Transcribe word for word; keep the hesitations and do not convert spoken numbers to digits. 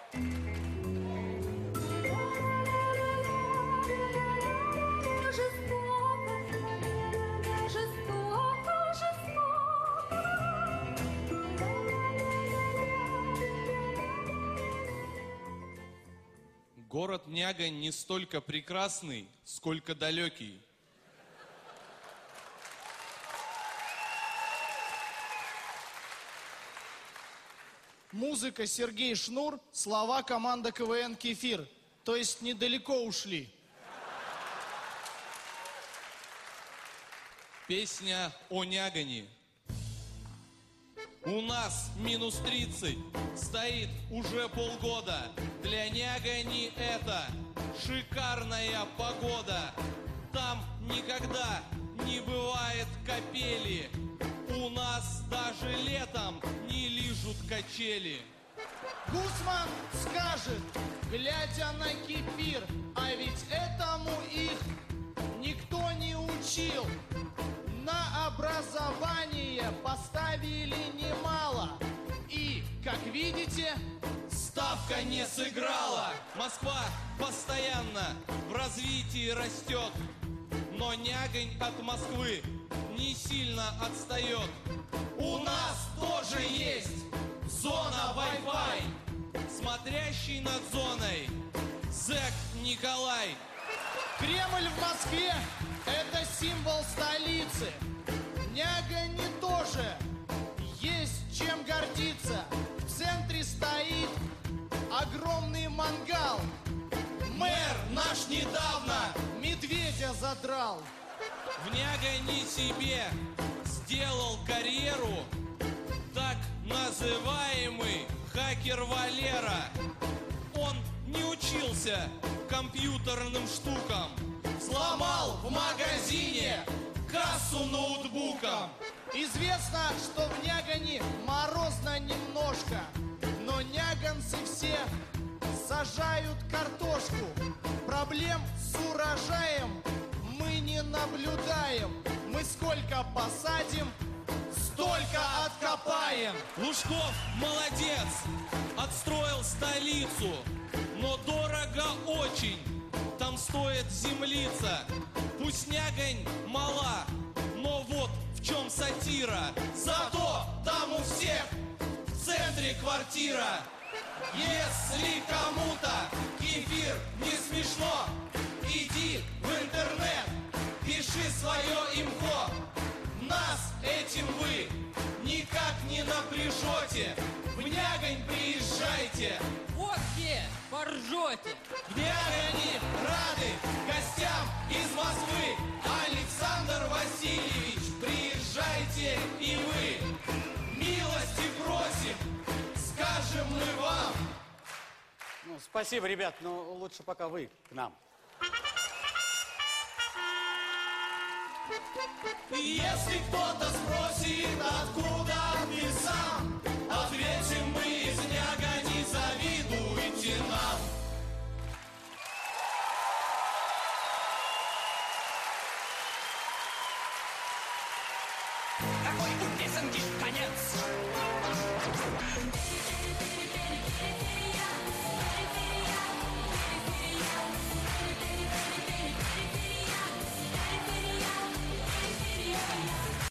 Город Нягань не столько прекрасный, сколько далекий. Музыка Сергей Шнур, слова команда КВН «Кефир». То есть недалеко ушли. Песня о Нягани. У нас минус тридцать, стоит уже полгода. Для Нягани это шикарная погода. Там никогда не бывает капели. У нас даже летом не лижут качели. Гусман скажет, глядя на кефир, а ведь этому их никто не учил. На образование поставили немало. И, как видите, ставка не сыграла. Москва постоянно в развитии растет, но Нягань от Москвы не сильно отстает. У нас тоже есть зона Wi-Fi, смотрящий над зоной зэк Николай. Кремль в Москве – это символ столицы. Нягани тоже есть чем гордиться. В центре стоит огромный мангал. Мэр наш недавно медведя задрал. В Нягани себе сделал карьеру так называемый хакер Валера. Он не учился компьютерным штукам, взломал в магазине кассу ноутбуком. Известно, что в Нягани морозно немножко, но няганцы все сажают картошку. Проблем с урожаем мы не наблюдаем. Мы сколько посадим, столько откопаем. Лужков молодец, отстроил столицу, но дорого очень, там стоит землица. Пусть Нягань мала, но вот в чем сатира. Зато там у всех в центре квартира. Если кому-то кефир не смешно, иди в интернет, пиши свое имхо. Нас этим вы никак не напряжете. В Нягань приезжайте. Вот где поржете. В Нягани рады гостям из Москвы. Александр Васильевич, приезжайте и вы. Милости просим, скажем мы вам. Ну, спасибо, ребят, но лучше пока вы к нам. Если кто-то спросит, откуда ты сам, ответим мы из Нягани, завидуйте нам. Какой у песенки конец?